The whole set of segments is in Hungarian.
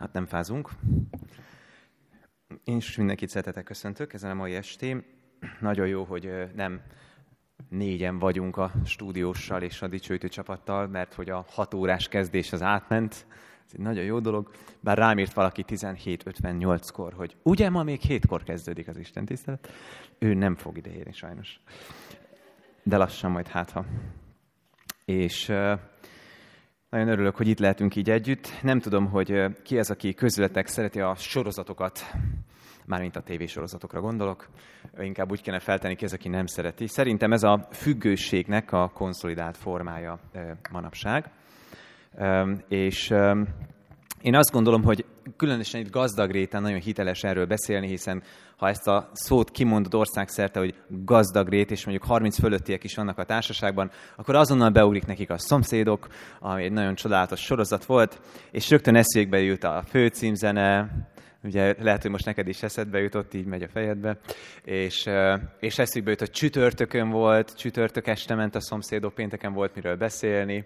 Hát nem fázunk. Én is mindenkit szeretettel köszöntök ezen a mai estén. Nagyon jó, hogy nem négyen vagyunk a stúdióssal és a dicsőítő csapattal, mert hogy a 6 órás kezdés az átment. Ez egy nagyon jó dolog. Bár rám írt valaki 17:58-kor, hogy ugye ma még 7-kor kezdődik az istentisztelet. Ő nem fog ideérni sajnos. De lassan majd hátha. És nagyon örülök, hogy itt lehetünk így együtt. Nem tudom, hogy ki az, aki közületek szereti a sorozatokat, mármint a tévésorozatokra gondolok. Inkább úgy kéne feltenni, ki az, aki nem szereti. Szerintem ez a függőségnek a konszolidált formája manapság. És én azt gondolom, hogy különösen itt gazdag réten nagyon hiteles erről beszélni, hiszen ha ezt a szót kimondod országszerte, hogy gazdag rét, és mondjuk 30 fölöttiek is vannak a társaságban, akkor azonnal beugrik nekik a Szomszédok, ami egy nagyon csodálatos sorozat volt, és rögtön eszükbe jut a főcímzene, ugye lehet, hogy most neked is eszedbe jutott, így megy a fejedbe, és eszükbe jut, hogy csütörtökön volt, csütörtök este ment a Szomszédok, pénteken volt miről beszélni,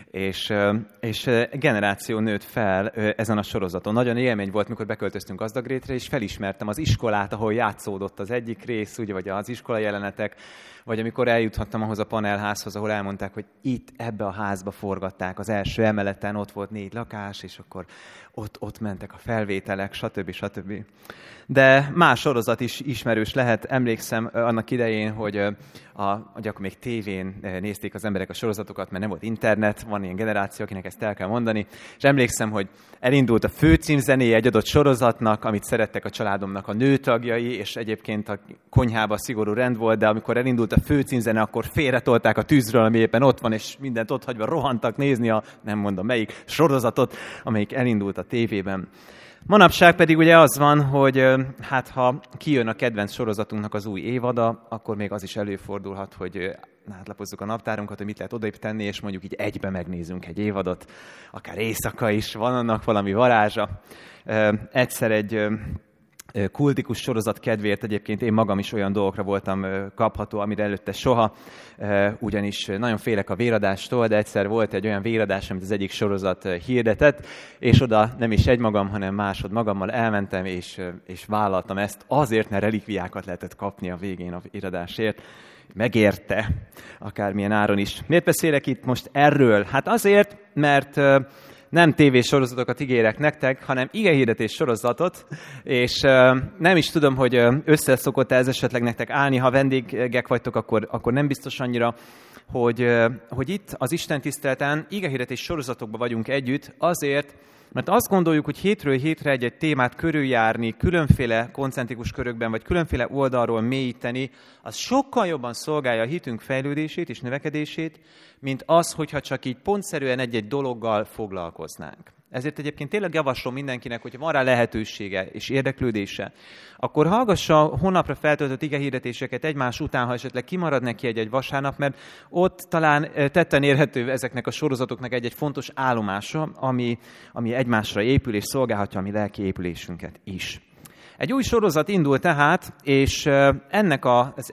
és generáció nőtt fel ezen a sorozaton. Nagyon élmény volt, mikor beköltöztünk Gazdagrétre, és felismertem az iskolát, ahol játszódott az egyik rész, ugye, vagy az iskola jelenetek, vagy amikor eljuthattam ahhoz a panelházhoz, ahol elmondták, hogy itt ebbe a házba forgatták az első emeleten, ott volt 4 lakás, és akkor ott mentek a felvételek, stb. De más sorozat is ismerős lehet. Emlékszem annak idején, hogy akkor még tévén nézték az emberek a sorozatokat, mert nem volt internet, van ilyen generáció, akinek ezt el kell mondani, és emlékszem, hogy elindult a főcímzenéje egy adott sorozatnak, amit szerettek a családomnak a nőtagjai, és egyébként a konyhában szigorú rend volt, de amikor elindult a főcímzene, akkor félretolták a tűzről, ami éppen ott van, és mindent ott hagyva rohantak nézni a, nem mondom melyik, sorozatot, amelyik elindult a tévében. Manapság pedig ugye az van, hogy hát ha kijön a kedvenc sorozatunknak az új évada, akkor még az is előfordulhat, hogy átlapozzuk a naptárunkat, hogy mit lehet odaip tenni, és mondjuk így egybe megnézünk egy évadot, akár éjszaka is, van annak valami varázsa. Egyszer egy kultikus sorozat kedvéért egyébként én magam is olyan dolgokra voltam kapható, amire előtte soha, ugyanis nagyon félek a véradástól, de egyszer volt egy olyan véradás, amit az egyik sorozat hirdetett, és oda nem is egymagam, hanem másod magammal elmentem, és vállaltam ezt azért, mert relikviákat lehetett kapni a végén a véradásért. Megérte, akármilyen áron is. Miért beszélek itt most erről? Hát azért, mert nem tévésorozatokat ígérek nektek, hanem igehirdetés sorozatot, és nem is tudom, hogy összeszokott ez esetleg nektek állni, ha vendégek vagytok, akkor nem biztos annyira, hogy itt az Isten tiszteleten igehirdetés sorozatokban vagyunk együtt, azért, mert azt gondoljuk, hogy hétről hétre egy témát körüljárni, különféle koncentrikus körökben, vagy különféle oldalról mélyíteni, az sokkal jobban szolgálja a hitünk fejlődését és növekedését, mint az, hogyha csak így pontszerűen egy-egy dologgal foglalkoznánk. Ezért egyébként tényleg javaslom mindenkinek, hogyha van rá lehetősége és érdeklődése, akkor hallgassa a honlapra feltöltött igehirdetéseket egymás után, ha esetleg kimarad neki egy vasárnap, mert ott talán tetten érhető ezeknek a sorozatoknak egy fontos állomása, ami egymásra épül és szolgálhatja a mi lelki épülésünket is. Egy új sorozat indul tehát, és ennek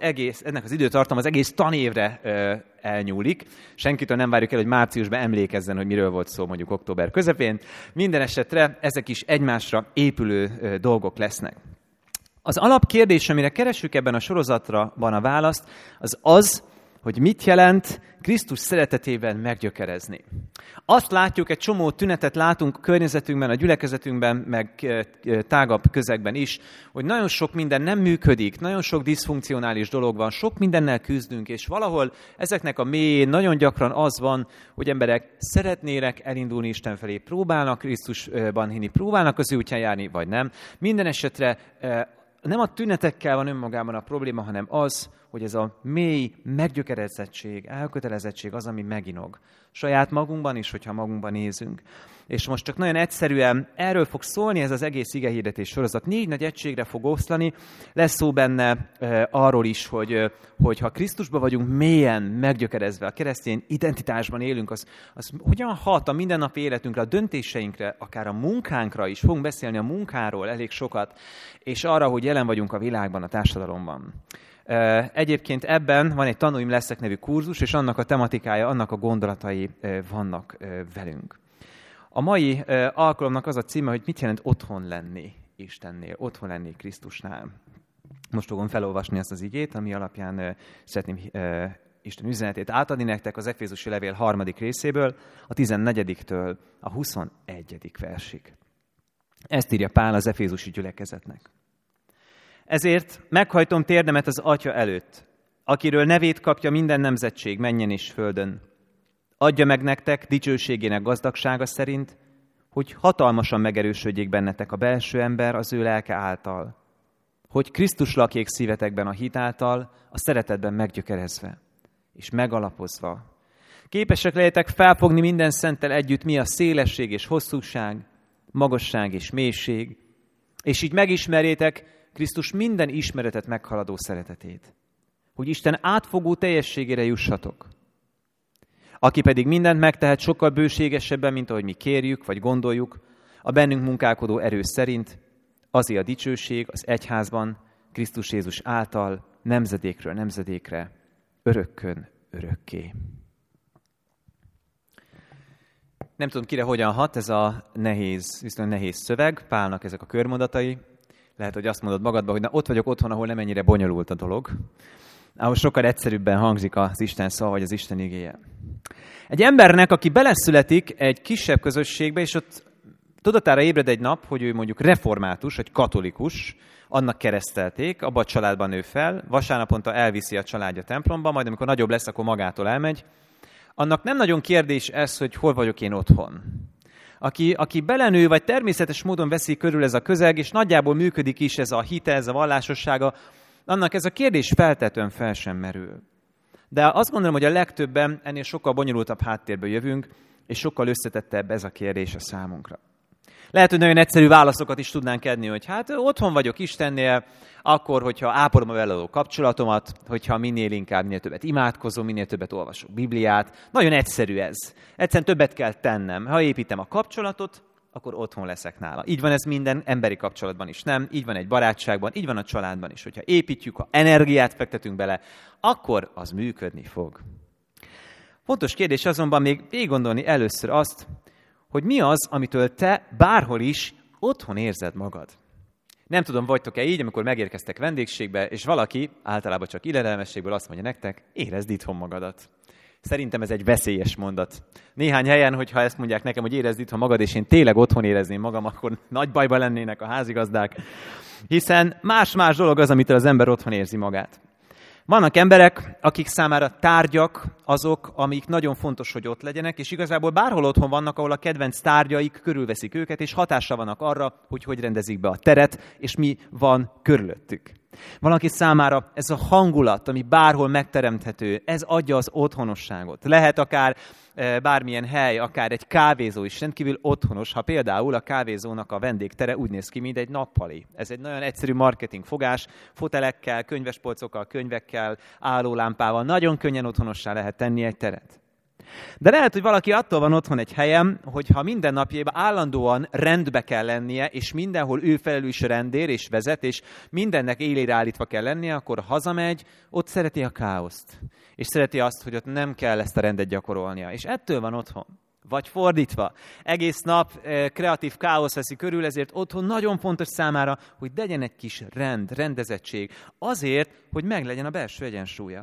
az időtartam az egész tanévre elnyúlik. Senkitől nem várjuk el, hogy márciusban emlékezzen, hogy miről volt szó mondjuk október közepén. Minden esetre ezek is egymásra épülő dolgok lesznek. Az alapkérdés, amire keressük ebben a sorozatban a választ, az, hogy mit jelent Krisztus szeretetében meggyökerezni. Azt látjuk, egy csomó tünetet látunk környezetünkben, a gyülekezetünkben, meg tágabb közegben is, hogy nagyon sok minden nem működik, nagyon sok diszfunkcionális dolog van, sok mindennel küzdünk, és valahol ezeknek a mélyén nagyon gyakran az van, hogy emberek szeretnének elindulni Isten felé, próbálnak Krisztusban hinni, próbálnak az ő útján járni, vagy nem. Minden esetre nem a tünetekkel van önmagában a probléma, hanem az, hogy ez a mély meggyökerezettség, elkötelezettség az, ami meginog. Saját magunkban is, hogyha magunkban nézünk. És most csak nagyon egyszerűen erről fog szólni ez az egész igehirdetés sorozat. 4 nagy egységre fog oszlani. Lesz szó benne arról is, hogy ha Krisztusban vagyunk mélyen meggyökerezve, a keresztény identitásban élünk, az hogyan hat a mindennapi életünkre, a döntéseinkre, akár a munkánkra is. Fogunk beszélni a munkáról elég sokat, és arra, hogy jelen vagyunk a világban, a társadalomban. Egyébként ebben van egy Tanulj leszek nevű kurzus, és annak a tematikája, annak a gondolatai vannak velünk. A mai alkalomnak az a címe, hogy mit jelent otthon lenni Istennél, otthon lenni Krisztusnál. Most fogom felolvasni azt az igét, ami alapján szeretném Isten üzenetét átadni nektek az Efézusi levél 3. részéből, a 14-től a 21. versig. Ezt írja Pál az efézusi gyülekezetnek. Ezért meghajtom térdemet az Atya előtt, akiről nevét kapja minden nemzetség mennyen és földön. Adja meg nektek dicsőségének gazdagsága szerint, hogy hatalmasan megerősödjék bennetek a belső ember az ő lelke által, hogy Krisztus lakjék szívetekben a hit által, a szeretetben meggyökerezve és megalapozva. Képesek legyetek felfogni minden szenttel együtt, mi a szélesség és hosszúság, magasság és mélység, és így megismerjétek Krisztus minden ismeretet meghaladó szeretetét, hogy Isten átfogó teljességére jussatok. Aki pedig mindent megtehet sokkal bőségesebben, mint ahogy mi kérjük vagy gondoljuk, a bennünk munkálkodó erő szerint, azért a dicsőség az egyházban, Krisztus Jézus által, nemzedékről nemzedékre, örökkön örökké. Nem tudom, kire hogyan hat ez a viszonylag nehéz szöveg, Pálnak ezek a körmondatai. Lehet, hogy azt mondod magadba, hogy na, ott vagyok otthon, ahol nem ennyire bonyolult a dolog. Ahol sokkal egyszerűbben hangzik az Isten szava, vagy az Isten igéje. Egy embernek, aki beleszületik egy kisebb közösségbe, és ott tudatára ébred egy nap, hogy ő mondjuk református, vagy katolikus, annak keresztelték, abban a családban nő fel, vasárnaponta elviszi a családja templomba, majd amikor nagyobb lesz, akkor magától elmegy. Annak nem nagyon kérdés ez, hogy hol vagyok én otthon. Aki belenő, vagy természetes módon veszi körül ez a közeg, és nagyjából működik is ez a hite, ez a vallásossága, annak ez a kérdés feltetően fel sem merül. De azt gondolom, hogy a legtöbben ennél sokkal bonyolultabb háttérből jövünk, és sokkal összetettebb ez a kérdés a számunkra. Lehet, hogy nagyon egyszerű válaszokat is tudnánk adni, hogy hát otthon vagyok Istennél, akkor, hogyha ápolom a vele való kapcsolatomat, hogyha minél többet imádkozom, minél többet olvasok Bibliát. Nagyon egyszerű ez. Egyszerűen többet kell tennem. Ha építem a kapcsolatot, akkor otthon leszek nála. Így van ez minden emberi kapcsolatban is, nem? Így van egy barátságban, így van a családban is. Hogyha építjük, ha energiát fektetünk bele, akkor az működni fog. Fontos kérdés azonban még végig gondolni először azt, hogy mi az, amitől te bárhol is otthon érzed magad. Nem tudom, vagytok-e így, amikor megérkeztek vendégségbe, és valaki, általában csak illedelmességből azt mondja nektek, érezd itthon magadat. Szerintem ez egy veszélyes mondat. Néhány helyen, hogyha ezt mondják nekem, hogy érezd itthon magad, és én tényleg otthon érezném magam, akkor nagy bajba lennének a házigazdák. Hiszen más-más dolog az, amitől az ember otthon érzi magát. Vannak emberek, akik számára tárgyak azok, amik nagyon fontos, hogy ott legyenek, és igazából bárhol otthon vannak, ahol a kedvenc tárgyaik körülveszik őket, és hatással vannak arra, hogy rendezik be a teret, és mi van körülöttük. Valaki számára ez a hangulat, ami bárhol megteremthető, ez adja az otthonosságot. Lehet akár bármilyen hely, akár egy kávézó is rendkívül otthonos, ha például a kávézónak a vendégtere úgy néz ki, mint egy nappali. Ez egy nagyon egyszerű marketing fogás, fotelekkel, könyvespolcokkal, könyvekkel, állólámpával, nagyon könnyen otthonossá lehet tenni egy teret. De lehet, hogy valaki attól van otthon egy helyen, hogyha minden napjában állandóan rendbe kell lennie, és mindenhol ő felelős rendér és vezet, és mindennek élére állítva kell lennie, akkor hazamegy, ott szereti a káoszt. És szereti azt, hogy ott nem kell ezt a rendet gyakorolnia. És ettől van otthon. Vagy fordítva. Egész nap kreatív káosz veszi körül, ezért otthon nagyon fontos számára, hogy legyen egy kis rendezettség. Azért, hogy meglegyen a belső egyensúlya.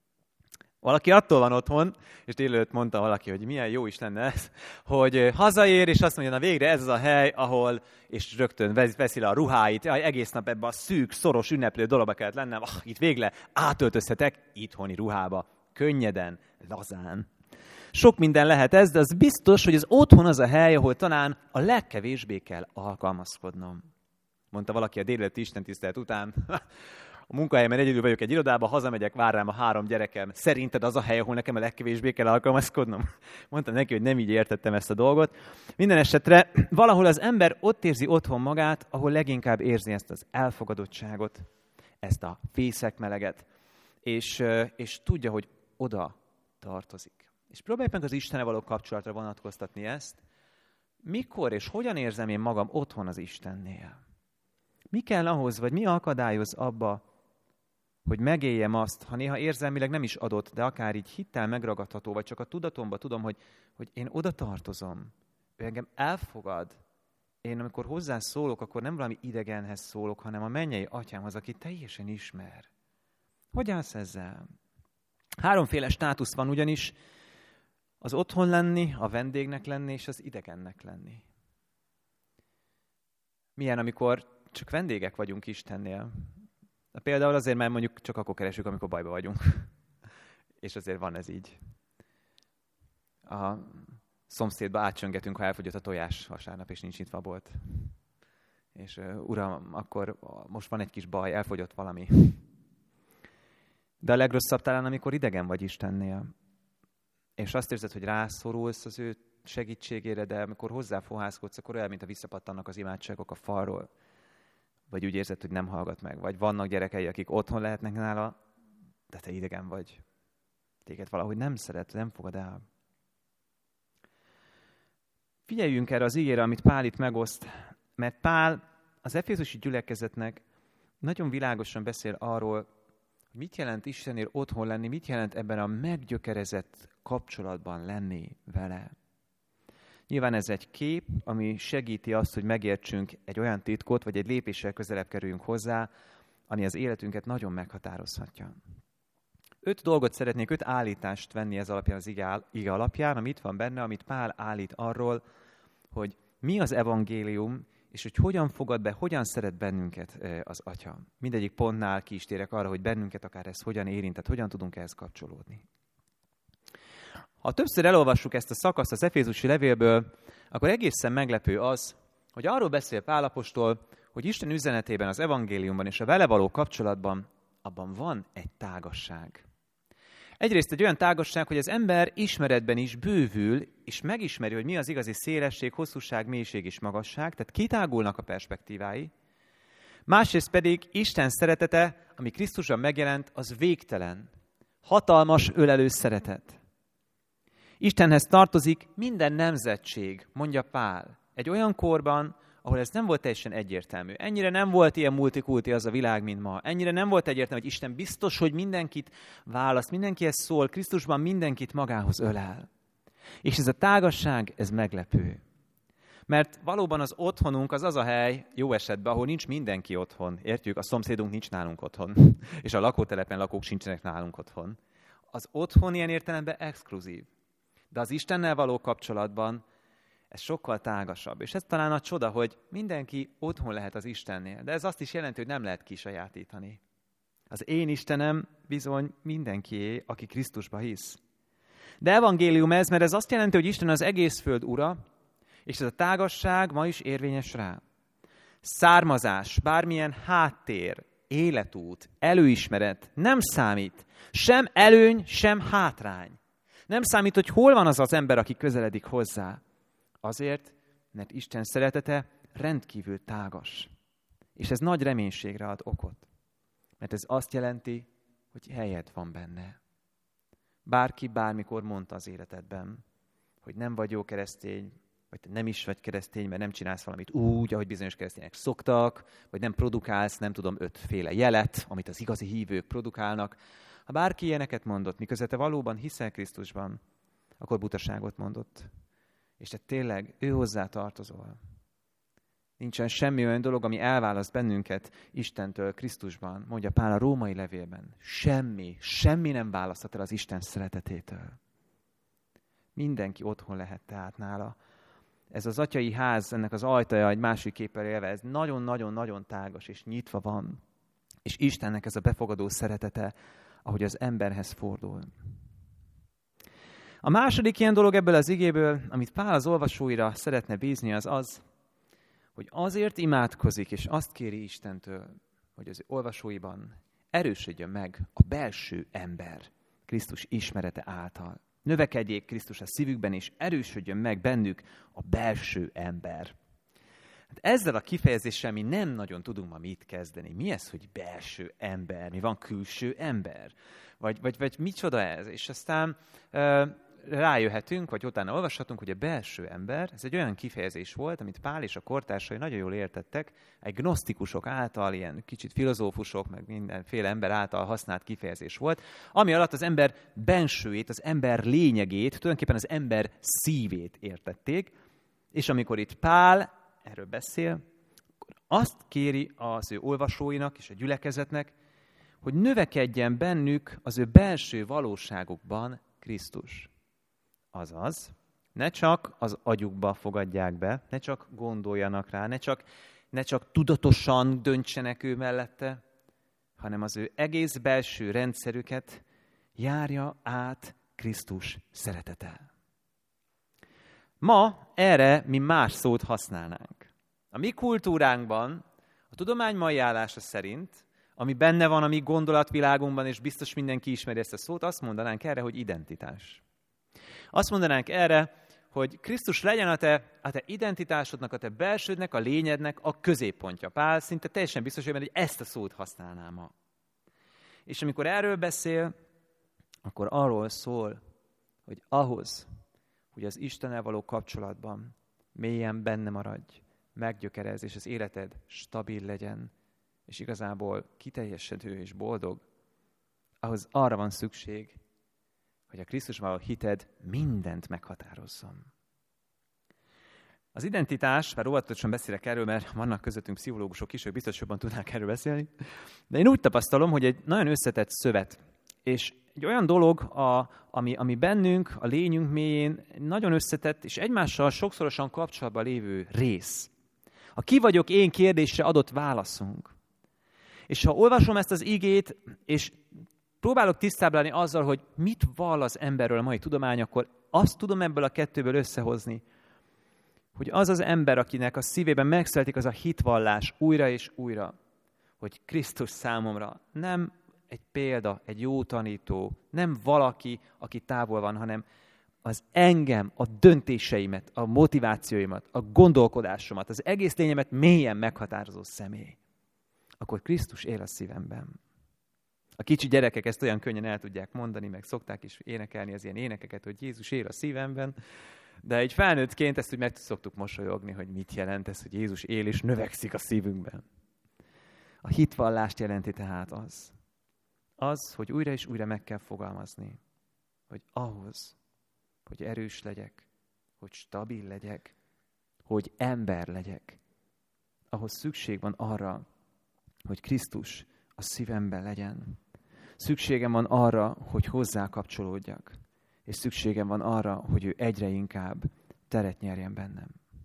Valaki attól van otthon, és délelőtt mondta valaki, hogy milyen jó is lenne ez, hogy hazaér, és azt mondja, na végre ez az a hely, ahol, és rögtön veszi le a ruháit, egész nap ebbe a szűk, szoros, ünneplő dologba kellett lennem, itt végre átöltözhetek itthoni ruhába, könnyeden, lazán. Sok minden lehet ez, de az biztos, hogy az otthon az a hely, ahol talán a legkevésbé kell alkalmazkodnom. Mondta valaki a délelőtti istentisztelet után. A munkahelyemen egyedül vagyok egy irodában, hazamegyek, vár rám a 3 gyerekem. Szerinted az a hely, ahol nekem a legkevésbé kell alkalmazkodnom? Mondtam neki, hogy nem így értettem ezt a dolgot. Minden esetre valahol az ember ott érzi otthon magát, ahol leginkább érzi ezt az elfogadottságot, ezt a fészekmeleget, és tudja, hogy oda tartozik. És próbálj meg az Istennel való kapcsolatra vonatkoztatni ezt. Mikor és hogyan érzem én magam otthon az Istennél? Mi kell ahhoz, vagy mi akadályoz abba, hogy megéljem azt, ha néha érzelmileg nem is adott, de akár így hittel megragadható, vagy csak a tudatomba tudom, hogy én oda tartozom. ő engem elfogad. Én amikor hozzá szólok, akkor nem valami idegenhez szólok, hanem a mennyei atyámhoz, aki teljesen ismer. Hogy állsz ezzel? 3 státusz van ugyanis, az otthon lenni, a vendégnek lenni, és az idegennek lenni. Milyen, amikor csak vendégek vagyunk Istennél? Például azért, mert mondjuk csak akkor keresünk, amikor bajba vagyunk. És azért van ez így. A szomszédba átcsöngetünk, ha elfogyott a tojás vasárnap, és nincs nyitva a bolt. És uram, akkor most van egy kis baj, elfogyott valami. De a legrosszabb talán, amikor idegen vagy Istennél. És azt érzed, hogy rászorulsz az ő segítségére, de amikor hozzáfohászkodsz, akkor olyan, mint a visszapattannak az imádságok a falról. Vagy úgy érzed, hogy nem hallgat meg. Vagy vannak gyerekei, akik otthon lehetnek nála, de te idegen vagy. Téged valahogy nem szeret, nem fogad el. Figyeljünk erre az igére, amit Pál itt megoszt, mert Pál az efézusi gyülekezetnek nagyon világosan beszél arról, hogy mit jelent Istenért otthon lenni, mit jelent ebben a meggyökerezett kapcsolatban lenni vele. Nyilván ez egy kép, ami segíti azt, hogy megértsünk egy olyan titkot, vagy egy lépéssel közelebb kerüljünk hozzá, ami az életünket nagyon meghatározhatja. 5 dolgot szeretnék, 5 állítást venni ez alapján az ige alapján, ami itt van benne, amit Pál állít arról, hogy mi az evangélium, és hogy hogyan fogad be, hogyan szeret bennünket az Atya. Mindegyik pontnál ki is térek arra, hogy bennünket akár ez hogyan érintett, hogyan tudunk ehhez kapcsolódni. Ha többször elolvassuk ezt a szakaszt az efézusi levélből, akkor egészen meglepő az, hogy arról beszél Pál apostol, hogy Isten üzenetében, az evangéliumban és a vele való kapcsolatban abban van egy tágasság. Egyrészt egy olyan tágasság, hogy az ember ismeretben is bővül, és megismeri, hogy mi az igazi szélesség, hosszúság, mélység és magasság, tehát kitágulnak a perspektívái. Másrészt pedig Isten szeretete, ami Krisztusban megjelent, az végtelen, hatalmas, ölelő szeretet. Istenhez tartozik minden nemzetség, mondja Pál, egy olyan korban, ahol ez nem volt teljesen egyértelmű. Ennyire nem volt ilyen multikulti az a világ, mint ma. Ennyire nem volt egyértelmű, hogy Isten biztos, hogy mindenkit választ, mindenkihez szól, Krisztusban mindenkit magához ölel. És ez a tágasság, ez meglepő. Mert valóban az otthonunk az a hely, jó esetben, ahol nincs mindenki otthon. Értjük? A szomszédunk nincs nálunk otthon. És a lakótelepen lakók sincsenek nálunk otthon. Az otthon ilyen értelemben exkluzív. De az Istennel való kapcsolatban ez sokkal tágasabb. És ez talán a csoda, hogy mindenki otthon lehet az Istennél. De ez azt is jelenti, hogy nem lehet kisajátítani. Az én Istenem bizony mindenkié, aki Krisztusba hisz. De evangélium ez, mert ez azt jelenti, hogy Isten az egész föld ura, és ez a tágasság ma is érvényes rá. Származás, bármilyen háttér, életút, előismeret nem számít. Sem előny, sem hátrány. Nem számít, hogy hol van az az ember, aki közeledik hozzá. Azért, mert Isten szeretete rendkívül tágas. És ez nagy reménységre ad okot. Mert ez azt jelenti, hogy helyed van benne. Bárki bármikor mondta az életedben, hogy nem vagy jó keresztény, vagy te nem is vagy keresztény, mert nem csinálsz valamit úgy, ahogy bizonyos keresztények szoktak, vagy nem produkálsz, nem tudom, 5 jelet, amit az igazi hívők produkálnak. Ha bárki ilyeneket mondott, miközben te valóban hiszel Krisztusban, akkor butaságot mondott. És te tényleg ő hozzá tartozol. Nincsen semmi olyan dolog, ami elválaszt bennünket Istentől Krisztusban, mondja Pál a római levélben. Semmi nem választhat el az Isten szeretetétől. Mindenki otthon lehet tehát nála. Ez az atyai ház, ennek az ajtaja egy másik képpel élve, ez nagyon-nagyon-nagyon tágas és nyitva van. És Istennek ez a befogadó szeretete, ahogy az emberhez fordul. A második ilyen dolog ebből az igéből, amit Pál az olvasóira szeretne bízni, az az, hogy azért imádkozik, és azt kéri Istentől, hogy az olvasóiban erősödjön meg a belső ember Krisztus ismerete által. Növekedjék Krisztus a szívükben, és erősödjön meg bennük a belső ember. Hát ezzel a kifejezéssel mi nem nagyon tudunk ma mit kezdeni. Mi ez, hogy belső ember? Mi van külső ember? Vagy micsoda ez? És aztán rájöhetünk, vagy utána olvashatunk, hogy a belső ember, ez egy olyan kifejezés volt, amit Pál és a kortársai nagyon jól értettek, egy gnosztikusok által, ilyen kicsit filozófusok, meg mindenféle ember által használt kifejezés volt, ami alatt az ember bensőjét, az ember lényegét, tulajdonképpen az ember szívét értették, És amikor itt Pál erről beszél, akkor azt kéri az ő olvasóinak és a gyülekezetnek, hogy növekedjen bennük az ő belső valóságukban Krisztus. Azaz, ne csak az agyukba fogadják be, ne csak gondoljanak rá, ne csak tudatosan döntsenek ő mellette, hanem az ő egész belső rendszerüket járja át Krisztus szeretete. Ma erre mi más szót használnánk. A mi kultúránkban, a tudomány mai állása szerint, ami benne van a mi gondolatvilágunkban, és biztos mindenki ismeri ezt a szót, azt mondanánk erre, hogy identitás. Azt mondanánk erre, hogy Krisztus legyen a te identitásodnak, a te belsődnek, a lényednek a középpontja. Pál szinte teljesen biztos, hogy ezt a szót használná ma. És amikor erről beszél, akkor arról szól, hogy ahhoz, hogy az Istennel való kapcsolatban mélyen benne maradj, meggyökerezz, és az életed stabil legyen, és igazából kiteljesedő és boldog, ahhoz arra van szükség, hogy a Krisztusban való hited mindent meghatározzon. Az identitás, már óvatosan beszélek erről, mert vannak közöttünk pszichológusok is, ők biztos jobban tudnák erről beszélni, de én úgy tapasztalom, hogy egy nagyon összetett szövet, és egy olyan dolog, ami bennünk, a lényünk mélyén nagyon összetett, és egymással sokszorosan kapcsolatban lévő rész. A ki vagyok én kérdésre adott válaszunk. És ha olvasom ezt az igét, és próbálok tisztább lenni azzal, hogy mit vall az emberről a mai tudomány, akkor azt tudom ebből a kettőből összehozni, hogy az az ember, akinek a szívében megszületik az a hitvallás újra és újra, hogy Krisztus számomra nem egy példa, egy jó tanító, nem valaki, aki távol van, hanem az engem, a döntéseimet, a motivációimat, a gondolkodásomat, az egész lényemet mélyen meghatározó személy. Akkor Krisztus él a szívemben. A kicsi gyerekek ezt olyan könnyen el tudják mondani, meg szokták is énekelni az ilyen énekeket, hogy Jézus él a szívemben, de egy felnőttként ezt úgy meg szoktuk mosolyogni, hogy mit jelent ez, hogy Jézus él és növekszik a szívünkben. A hitvallást jelenti tehát az, hogy újra és újra meg kell fogalmazni, hogy ahhoz, hogy erős legyek, hogy stabil legyek, hogy ember legyek, ahhoz szükség van arra, hogy Krisztus a szívemben legyen. Szükségem van arra, hogy hozzá kapcsolódjak, és szükségem van arra, hogy ő egyre inkább teret nyerjen bennem.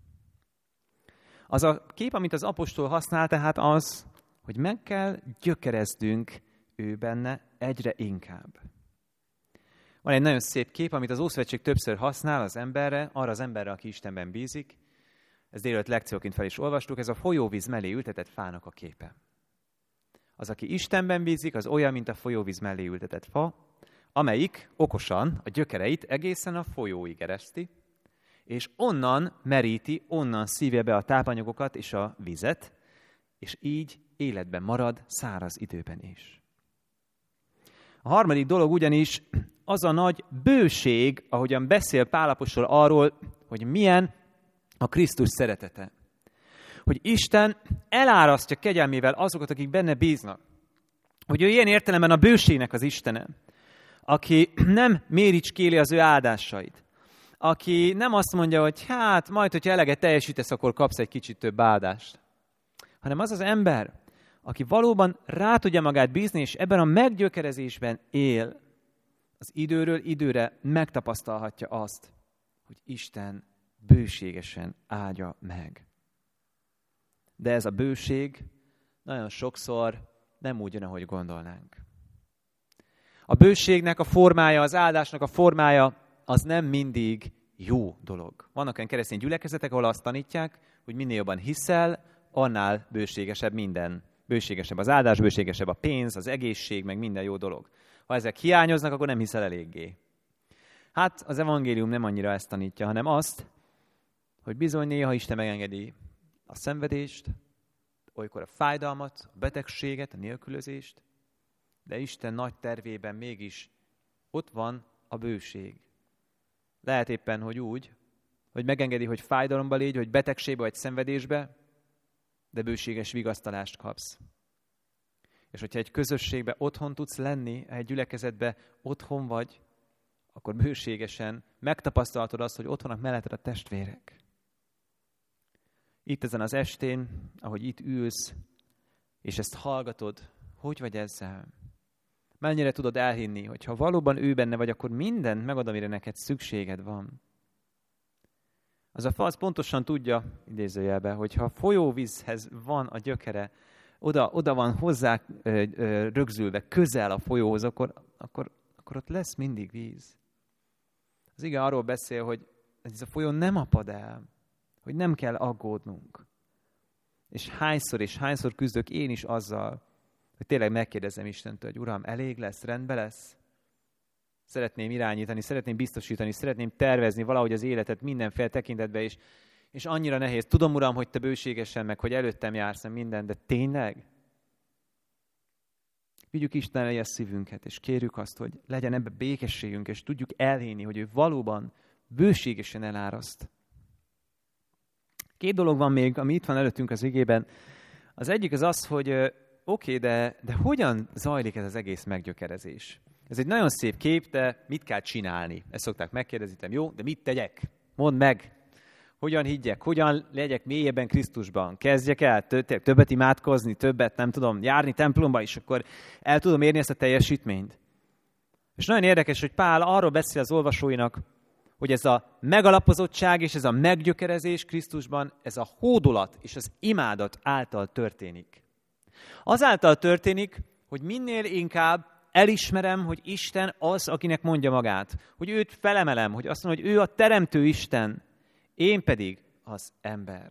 Az a kép, amit az apostol használ, tehát az, hogy meg kell gyökereznünk ő benne egyre inkább. Van egy nagyon szép kép, amit az Ószövetség többször használ az emberre, arra az emberre, aki Istenben bízik. Ez délelőtt lekcióként fel is olvastuk, ez a folyóvíz mellé ültetett fának a képe. Az, aki Istenben bízik, az olyan, mint a folyóvíz mellé ültetett fa, amelyik okosan a gyökereit egészen a folyóig ereszti, és onnan meríti, onnan szívja be a tápanyagokat és a vizet, és így életben marad száraz időben is. A harmadik dolog ugyanis az a nagy bőség, ahogyan beszél Pál apostol arról, hogy milyen a Krisztus szeretete. Hogy Isten elárasztja kegyelmével azokat, akik benne bíznak. Hogy ő ilyen értelemben a bőségnek az Istene, aki nem méricskéli az ő áldásait. Aki nem azt mondja, hogy hát majd, hogyha eleget teljesítesz, akkor kapsz egy kicsit több áldást. Hanem az az ember, aki valóban rá tudja magát bízni, és ebben a meggyökerezésben él, az időről időre megtapasztalhatja azt, hogy Isten bőségesen áldja meg. De ez a bőség nagyon sokszor nem úgy jön, ahogy gondolnánk. A bőségnek a formája, az áldásnak a formája, az nem mindig jó dolog. Vannak olyan keresztény gyülekezetek, ahol azt tanítják, hogy minél jobban hiszel, annál bőségesebb minden. Bőségesebb az áldás, bőségesebb a pénz, az egészség, meg minden jó dolog. Ha ezek hiányoznak, akkor nem hiszel eléggé. Hát az evangélium nem annyira ezt tanítja, hanem azt, hogy bizony néha Isten megengedi a szenvedést, olykor a fájdalmat, a betegséget, a nélkülözést, de Isten nagy tervében mégis ott van a bőség. Lehet éppen, hogy úgy, hogy megengedi, hogy fájdalomba légy, hogy betegségbe vagy szenvedésbe, de bőséges vigasztalást kapsz. És hogyha egy közösségbe otthon tudsz lenni, egy gyülekezetbe otthon vagy, akkor bőségesen megtapasztaltod azt, hogy ott vannak melletted a testvérek. Itt ezen az estén, ahogy itt ülsz, és ezt hallgatod, hogy vagy ezzel? Mennyire tudod elhinni, hogy ha valóban ő benne vagy, akkor mindent megad, amire neked szükséged van. Az a fa az pontosan tudja, idézőjelben, hogy ha folyóvízhez van a gyökere, oda van hozzá rögzülve, közel a folyóhoz, akkor ott lesz mindig víz. Az ige arról beszél, hogy ez a folyó nem apad el, hogy nem kell aggódnunk. És hányszor küzdök én is azzal, hogy tényleg megkérdezem Istentől, hogy Uram, elég lesz, rendben lesz? Szeretném irányítani, szeretném biztosítani, szeretném tervezni valahogy az életet mindenféle tekintetben, és annyira nehéz. Tudom, Uram, hogy Te bőségesen meg, hogy előttem jársz minden, de tényleg? Vigyük Isten elé a szívünket, és kérjük azt, hogy legyen ebbe békességünk, és tudjuk elhinni, hogy ő valóban bőségesen eláraszt. 2 dolog van még, ami itt van előttünk az igében. Az egyik az, hogy oké, de hogyan zajlik ez az egész meggyökerezés? Ez egy nagyon szép kép, de mit kell csinálni? Ezt szokták megkérdezni, jó, de mit tegyek? Mondd meg! Hogyan higgyek? Hogyan legyek mélyebben Krisztusban? Kezdjek el többet imádkozni, többet, nem tudom, járni templomba, és akkor el tudom érni ezt a teljesítményt. És nagyon érdekes, hogy Pál arról beszél az olvasóinak, hogy ez a megalapozottság és ez a meggyökerezés Krisztusban, ez a hódolat és az imádat által történik. Azáltal történik, hogy minél inkább elismerem, hogy Isten az, akinek mondja magát. Hogy őt felemelem, hogy azt mondom, hogy ő a teremtő Isten, én pedig az ember.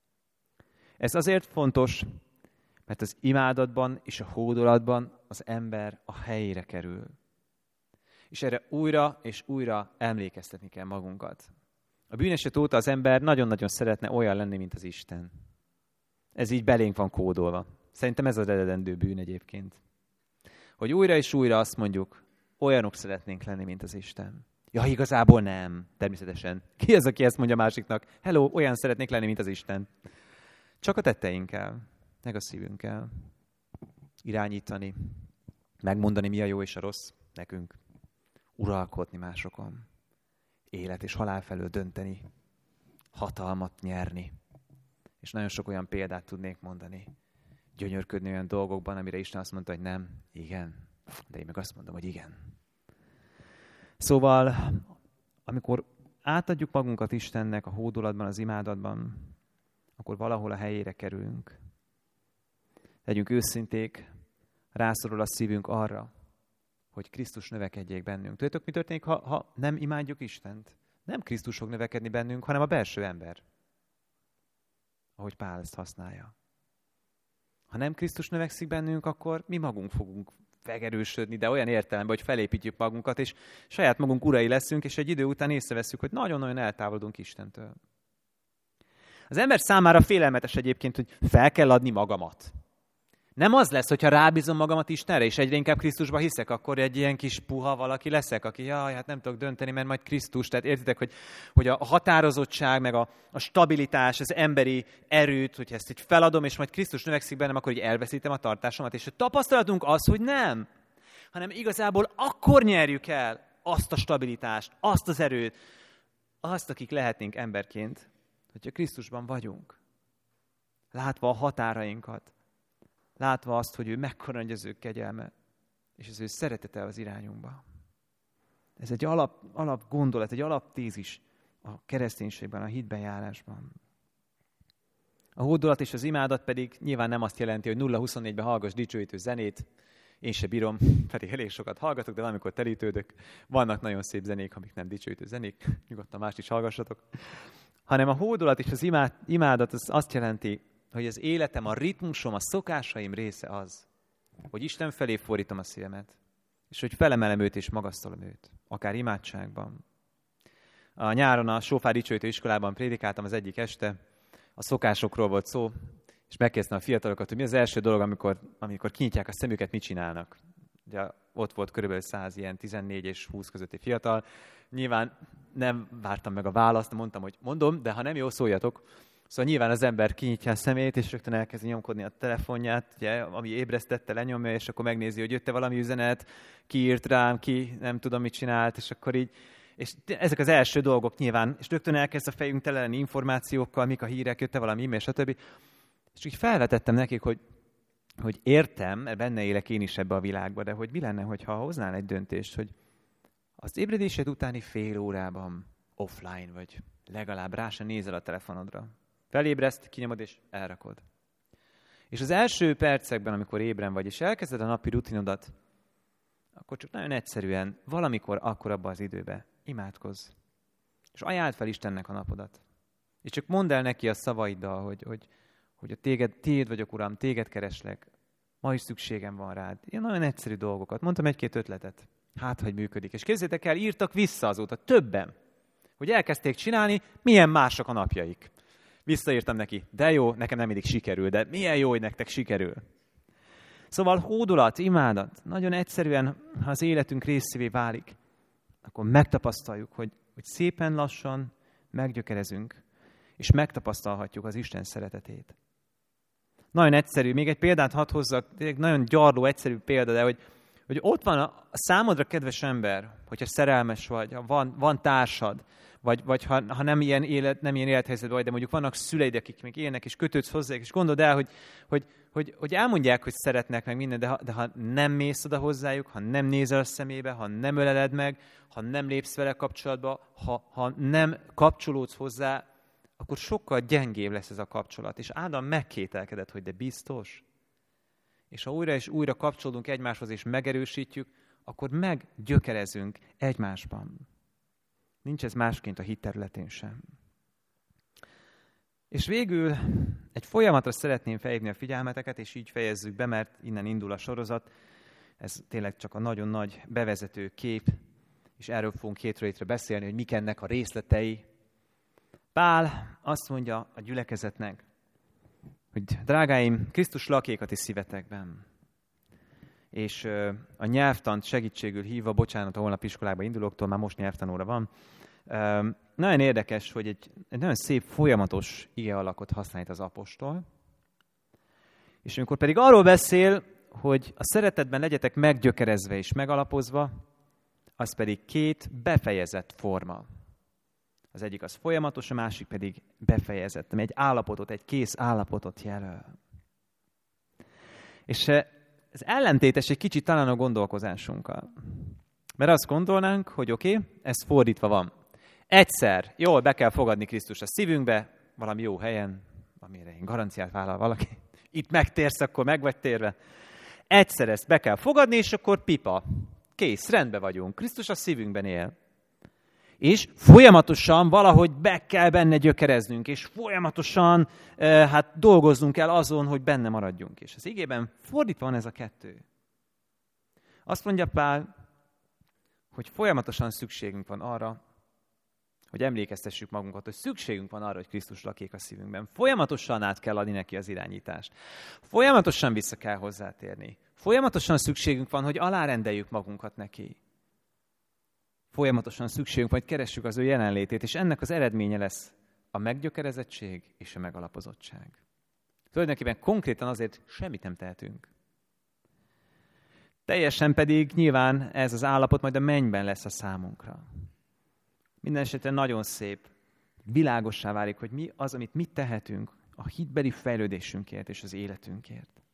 Ez azért fontos, mert az imádatban és a hódolatban az ember a helyére kerül. És erre újra és újra emlékeztetni kell magunkat. A bűneset óta az ember nagyon-nagyon szeretne olyan lenni, mint az Isten. Ez így belénk van kódolva. Szerintem ez az eredendő bűn egyébként. Hogy újra és újra azt mondjuk, olyanok szeretnénk lenni, mint az Isten. Ja, igazából nem, természetesen. Ki az, aki ezt mondja másiknak? Hello, olyan szeretnék lenni, mint az Isten. Csak a tetteinkkel, meg a szívünkkel irányítani, megmondani, mi a jó és a rossz nekünk. Uralkodni másokon. Élet és halál felől dönteni. Hatalmat nyerni. És nagyon sok olyan példát tudnék mondani. Gyönyörködni olyan dolgokban, amire Isten azt mondta, hogy nem, igen. De én meg azt mondom, hogy igen. Szóval, amikor átadjuk magunkat Istennek a hódolatban, az imádatban, akkor valahol a helyére kerülünk. Legyünk őszinték, rászorul a szívünk arra, hogy Krisztus növekedjék bennünk. Tudjátok, mi történik, ha nem imádjuk Istent? Nem Krisztus fog növekedni bennünk, hanem a belső ember. Ahogy Pál ezt használja. Ha nem Krisztus növekszik bennünk, akkor mi magunk fogunk megerősödni, de olyan értelemben, hogy felépítjük magunkat, és saját magunk urai leszünk, és egy idő után észreveszünk, hogy nagyon-nagyon eltávolodunk Istentől. Az ember számára félelmetes egyébként, hogy fel kell adni magamat. Nem az lesz, hogyha rábízom magamat Istenre, és egyre inkább Krisztusba hiszek, akkor egy ilyen kis puha valaki leszek, aki hát nem tudok dönteni, mert majd Krisztus. Tehát értitek, hogy a határozottság, meg a stabilitás, az emberi erőt, hogy ezt így feladom, és majd Krisztus növekszik bennem, akkor így elveszítem a tartásomat. És a tapasztalatunk az, hogy nem. Hanem igazából akkor nyerjük el azt a stabilitást, azt az erőt, azt, akik lehetnénk emberként, hogyha Krisztusban vagyunk. Látva a határainkat. Látva azt, hogy ő mekkora nagy az ő kegyelme, és az ő szeretete az irányunkba. Ez egy alap gondolat, egy alaptézis a kereszténységben, a hitben-járásban. A hódolat és az imádat pedig nyilván nem azt jelenti, hogy 0-24-ben hallgass dicsőítő zenét, én se bírom, pedig elég sokat hallgatok, de valamikor telítődök. Vannak nagyon szép zenék, amik nem dicsőítő zenék, nyugodtan mást is hallgassatok. Hanem a hódolat és az imádat az azt jelenti, hogy az életem, a ritmusom, a szokásaim része az, hogy Isten felé fordítom a szívemet, és hogy felemelem őt és magasztalom őt, akár imádságban. A nyáron a Sófár dicsőítő iskolában prédikáltam az egyik este, a szokásokról volt szó, és megkérdeztem a fiatalokat, hogy mi az első dolog, amikor kinyitják a szemüket, mit csinálnak. Ugye ott volt körülbelül 100 ilyen 14 és 20 közötti fiatal. Nyilván nem vártam meg a választ, mondtam, hogy mondom, de ha nem jó, szóljatok. Szóval nyilván az ember kinyitja a szemét, és rögtön elkezdi nyomkodni a telefonját, ugye, ami ébresztette, lenyomja, és akkor megnézi, hogy jött-e valami üzenet, ki írt rám, ki nem tudom, mit csinált, és akkor így És ezek az első dolgok nyilván, és rögtön elkezd a fejünk tele lenni információkkal, mik a hírek, jött-e valami e-mail, stb. És úgy felvetettem nekik, hogy értem, benne élek én is ebbe a világba, de hogy mi lenne, hogyha hoznál egy döntést, hogy az ébredésed utáni fél órában offline vagy, legalább rá se nézel a telefonodra. Felébreszt, kinyomod és elrakod. És az első percekben, amikor ébren vagy, és elkezded a napi rutinodat, akkor csak nagyon egyszerűen, valamikor akkor abban az időben imádkozz. És ajánld fel Istennek a napodat. És csak mondd el neki a szavaiddal, hogy tiéd vagyok, Uram, téged kereslek, ma is szükségem van rád. Ilyen nagyon egyszerű dolgokat. Mondtam egy-két ötletet. Hát, hogy működik. És képzeljétek el, írtak vissza azóta, többen, hogy elkezdték csinálni, milyen mások a napjaik. Visszaírtam neki, de jó, nekem nem mindig sikerül, de milyen jó, hogy nektek sikerül. Szóval hódolat, imádat, nagyon egyszerűen, ha az életünk részévé válik, akkor megtapasztaljuk, hogy szépen lassan meggyökerezünk, és megtapasztalhatjuk az Isten szeretetét. Nagyon egyszerű, még egy példát hadd hozzak, nagyon gyarló, egyszerű példa, de hogy ott van a számodra kedves ember, hogyha szerelmes vagy, ha van társad, vagy ha nem ilyen élethelyzetben vagy, de mondjuk vannak szüleid, akik még élnek, és kötődsz hozzájuk, és gondold el, hogy elmondják, hogy szeretnek meg minden, de ha nem mész oda hozzájuk, ha nem nézel a szemébe, ha nem öleled meg, ha nem lépsz vele kapcsolatba, ha nem kapcsolódsz hozzá, akkor sokkal gyengébb lesz ez a kapcsolat. És Ádám megkételkedett, hogy de biztos? És ha újra és újra kapcsolódunk egymáshoz, és megerősítjük, akkor meggyökerezünk egymásban. Nincs ez másként a hit területén sem. És végül egy folyamatra szeretném felhívni a figyelmeteket, és így fejezzük be, mert innen indul a sorozat. Ez tényleg csak a nagyon nagy bevezető kép, és erről fogunk hétre beszélni, hogy mik ennek a részletei. Pál azt mondja a gyülekezetnek, hogy drágáim, Krisztus lakék a ti szívetekben. És a nyelvtant segítségül hívva, bocsánat, a holnap iskolába indulóktól, már most nyelvtanóra van, nagyon érdekes, hogy egy nagyon szép, folyamatos ige alakot használ az apostol, és amikor pedig arról beszél, hogy a szeretetben legyetek meggyökerezve és megalapozva, az pedig két befejezett forma. Az egyik az folyamatos, a másik pedig befejezett, ami egy állapotot, egy kész állapotot jelöl. És ez ellentétes egy kicsit talán a gondolkozásunkkal. Mert azt gondolnánk, hogy oké, ez fordítva van. Egyszer jól be kell fogadni Krisztus a szívünkbe, valami jó helyen, amire én garanciát vállal valaki. Itt megtérsz, akkor meg vagy térve. Egyszer ezt be kell fogadni, és akkor pipa. Kész, rendben vagyunk. Krisztus a szívünkben él. És folyamatosan valahogy be kell benne gyökereznünk, és folyamatosan dolgoznunk kell azon, hogy benne maradjunk. És az igében fordítva van ez a kettő. Azt mondja Pál, hogy folyamatosan szükségünk van arra, hogy emlékeztessük magunkat, hogy szükségünk van arra, hogy Krisztus lakik a szívünkben. Folyamatosan át kell adni neki az irányítást. Folyamatosan vissza kell hozzátérni. Folyamatosan szükségünk van, hogy alárendeljük magunkat neki. Folyamatosan szükségünk van, hogy keressük az ő jelenlétét, és ennek az eredménye lesz a meggyökerezettség és a megalapozottság. Tulajdonképpen konkrétan azért semmit nem tehetünk. Teljesen pedig nyilván ez az állapot majd a mennyben lesz a számunkra. Minden esetre nagyon szép, világossá válik, hogy mi az, amit mi tehetünk a hitbeli fejlődésünkért és az életünkért.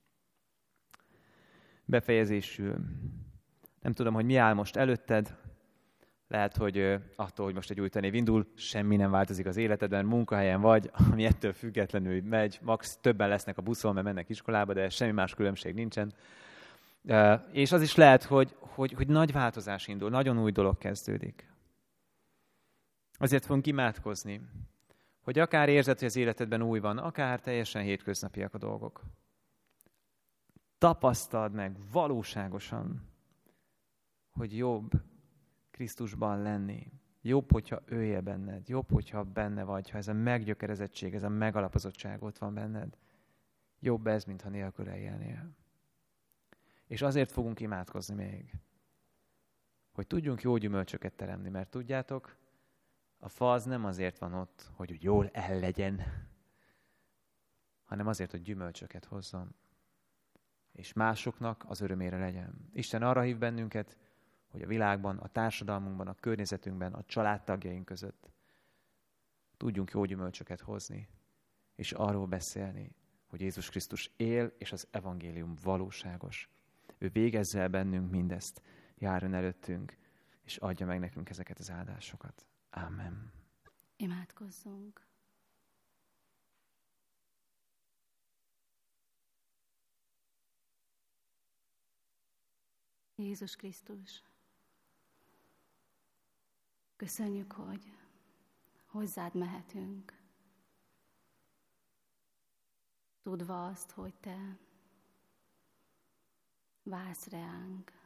Befejezésül. Nem tudom, hogy mi áll most előtted. Lehet, hogy attól, hogy most egy új tanév indul, semmi nem változik az életedben, munkahelyen vagy, ami ettől függetlenül megy. Max többen lesznek a buszon, mert mennek iskolába, de semmi más különbség nincsen. És az is lehet, hogy nagy változás indul, nagyon új dolog kezdődik. Azért fogunk imádkozni, hogy akár érzed, hogy az életedben új van, akár teljesen hétköznapiak a dolgok. Tapasztald meg valóságosan, hogy jobb Krisztusban lenni. Jobb, hogyha ő él benned. Jobb, hogyha benne vagy, ha ez a meggyökerezettség, ez a megalapozottság ott van benned. Jobb ez, mintha nélküle élnél. És azért fogunk imádkozni még, hogy tudjunk jó gyümölcsöket teremni, mert tudjátok, a fa az nem azért van ott, hogy jól ellegyen, hanem azért, hogy gyümölcsöket hozzon, és másoknak az örömére legyen. Isten arra hív bennünket, hogy a világban, a társadalmunkban, a környezetünkben, a családtagjaink között tudjunk jó gyümölcsöket hozni, és arról beszélni, hogy Jézus Krisztus él, és az evangélium valóságos. Ő végezze el bennünk mindezt, járjon előttünk, és adja meg nekünk ezeket az áldásokat. Amen. Imádkozzunk. Jézus Krisztus, köszönjük, hogy hozzád mehetünk, tudva azt, hogy te vársz reánk,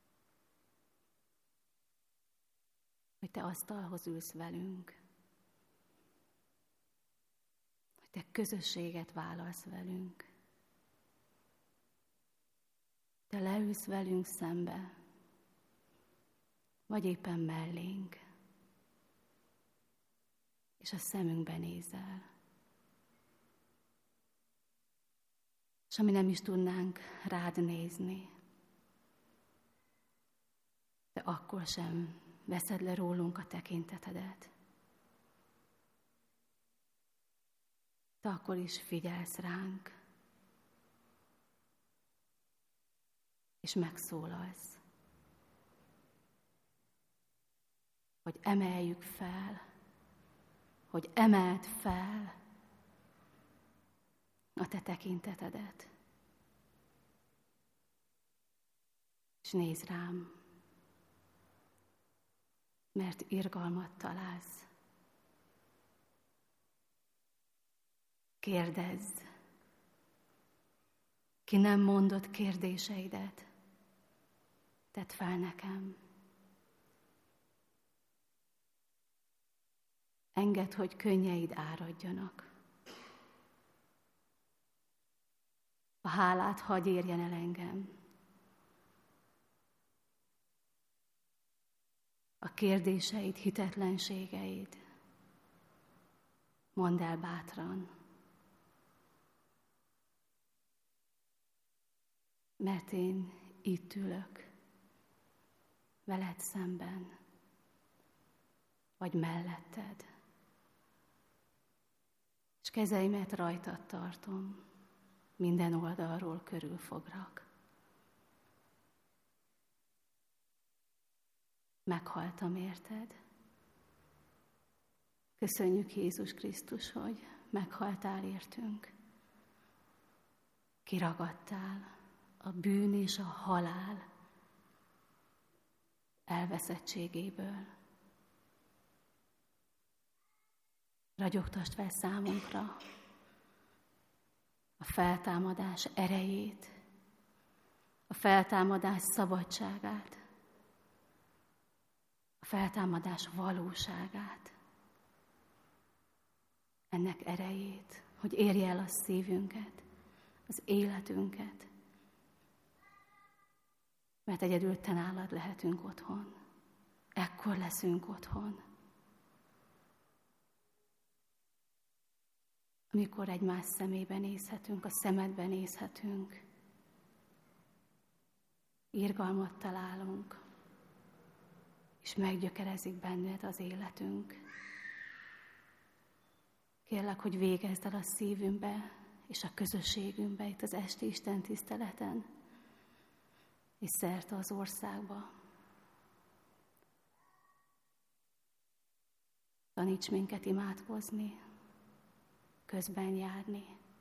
hogy te asztalhoz ülsz velünk, hogy te közösséget vállalsz velünk. Te leülsz velünk szembe, vagy éppen mellénk, és a szemünkbe nézel. És ami nem is tudnánk rád nézni, de akkor sem veszed le rólunk a tekintetedet. Te akkor is figyelsz ránk, és megszólalsz, hogy emeljük fel, hogy emeld fel a te tekintetedet. És nézz rám, mert irgalmat találsz. Kérdezz, ki nem mondott kérdéseidet, tedd fel nekem. Engedd, hogy könnyeid áradjanak. A hálát hadd érjen el engem. A kérdéseid, hitetlenségeid mondd el bátran. Mert én itt ülök, veled szemben, vagy melletted. És kezeimet rajtad tartom, minden oldalról körülfoglak. Meghaltam érted. Köszönjük Jézus Krisztus, hogy meghaltál értünk. Kiragadtál a bűn és a halál elveszettségéből. Ragyogtasd fel számunkra a feltámadás erejét, a feltámadás szabadságát, a feltámadás valóságát, ennek erejét, hogy érje el a szívünket, az életünket, mert egyedül te nálad lehetünk otthon. Ekkor leszünk otthon. Amikor egymás szemébe nézhetünk, a szemedbe nézhetünk, irgalmat találunk, és meggyökerezik benned az életünk. Kérlek, hogy végezd el a szívünkbe és a közösségünkbe itt az esti Isten tiszteleten, és szerte az országba. Taníts minket imádkozni, közben járni,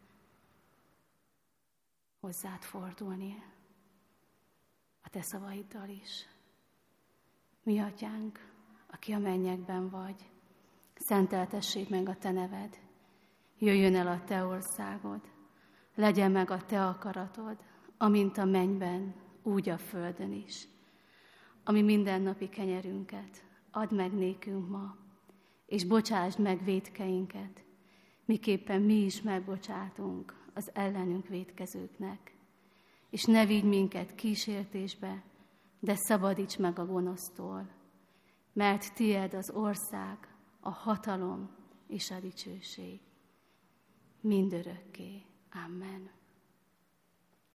hozzád fordulni a te szavaiddal is. Mi atyánk, aki a mennyekben vagy, szenteltessék meg a te neved, jöjjön el a te országod, legyen meg a te akaratod, amint a mennyben, úgy a földön is. Ami mindennapi kenyerünket add meg nékünk ma, és bocsásd meg vétkeinket, miképpen mi is megbocsátunk az ellenünk vétkezőknek. És ne vigy minket kísértésbe, de szabadíts meg a gonosztól, mert tied az ország, a hatalom és a dicsőség mindörökké. Amen.